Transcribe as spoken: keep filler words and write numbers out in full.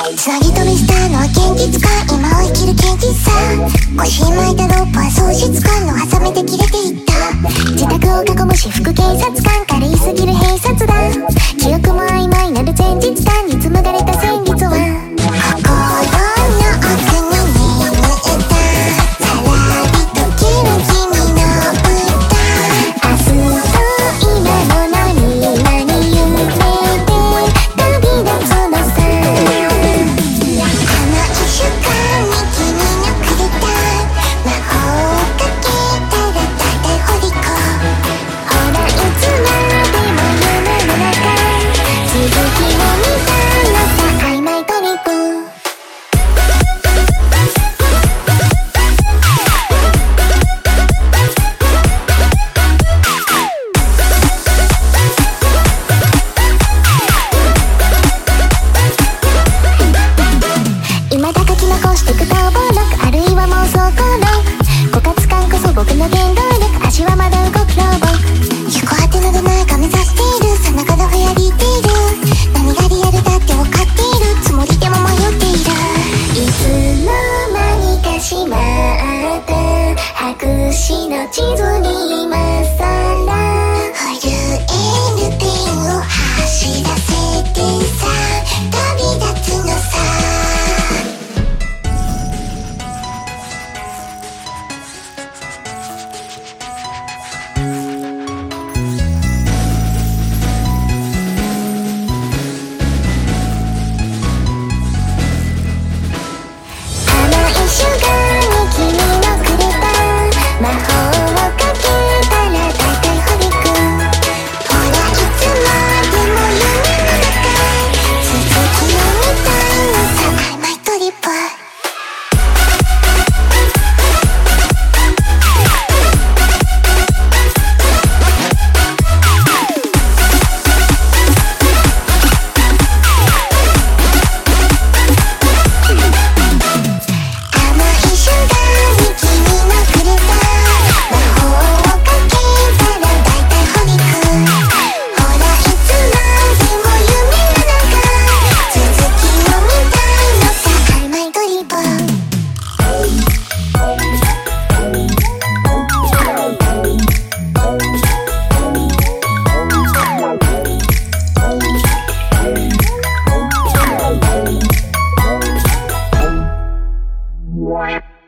つなぎ飛びしたのは現実か今を生きる現実さ。腰に巻いたロープは喪失感のハサミで切れていった。自宅を囲む私服警察官軽いすぎる閉殺だ。記憶も曖昧なる前日談に紡がれた旋律は心の奥に眠ったさらりときる君の歌。明日と今の何々夢で旅立つのさ。あの一週間に君のくれた魔法をかけたら大体掘り子。ほらいつまでも夢の中続きを見たのさ。曖昧トリップ未だ書き残してく逃亡録あるいは妄想行動。枯渇感こそ僕の原動力。足はまだ動くロボ。行く果てのどないか目指しているさながらフェアリーテイル。何がリアルだって分かっているつもりでも迷っている。いつの間にかしまった白紙の地図に今さら震えるペンを走らせてさ旅立つのさ。あの一週間に君のくれた魔法をかけたら大体掘りく。ほらいつまでも夢の中続きを見たいのさ。曖昧トリップあの一週間に君のくれた魔法をかけたら大体掘りく。ほらいつまでも夢の中続きを見たいのさ。曖昧トリップWow.